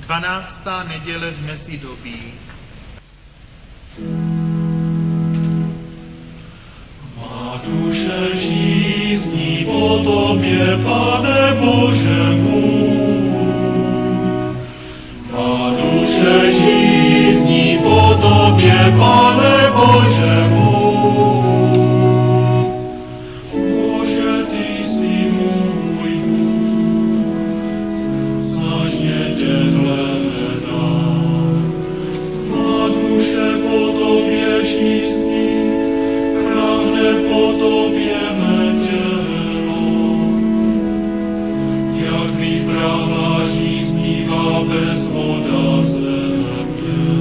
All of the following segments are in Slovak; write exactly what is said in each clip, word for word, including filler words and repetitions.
dvanáctá neděle v mezidobí. Má duše žízní po tobě, Pane Bože můj. Má duše žízní po tobě, Pane Bože můj. Bože, ty jsi můj Bůh, snažně tě hledám. Má duše po tobě žízní, prahne po tobě mé tělo. Jak vybrahla žíznivá bez voda země.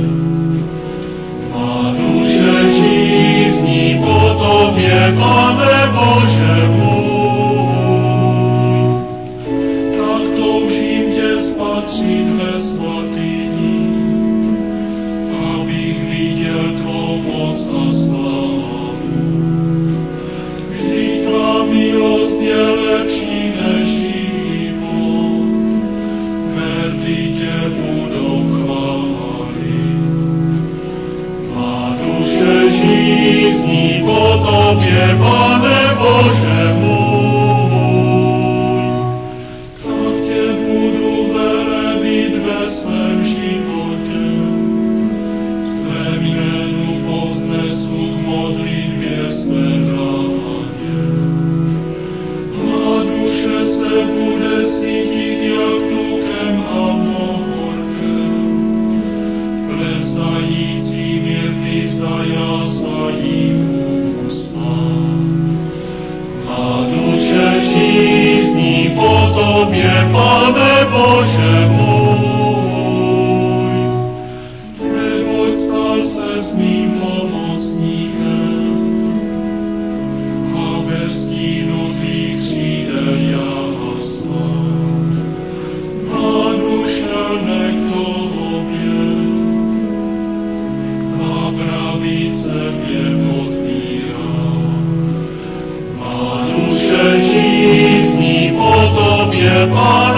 Má duše žízní po tobě, Pane Bože můj. Tak toužím tě spatřit ve svatyni, abych viděl tvou moc a slávu. Vždyť tvá milost je lepší než život, verdy tě budou chválit. Má duše žízní po tobě, Pane Bože můj. Tak tě budu velebit ve svém životě, tvé jménu povznesu k modlitbě své dláně. Má duše se bude sytit jak lukem a mohorkem, plesající mirty zajásají ústa. Má duše žízní po tobě, Pane Bože můj. Neboj, stal se s mým pomocníkem, a ve stínu tvých křídel jásám. Má duše ne k tobě, tvá pravice mě podpírá. Má duše žízní po tobě, Pane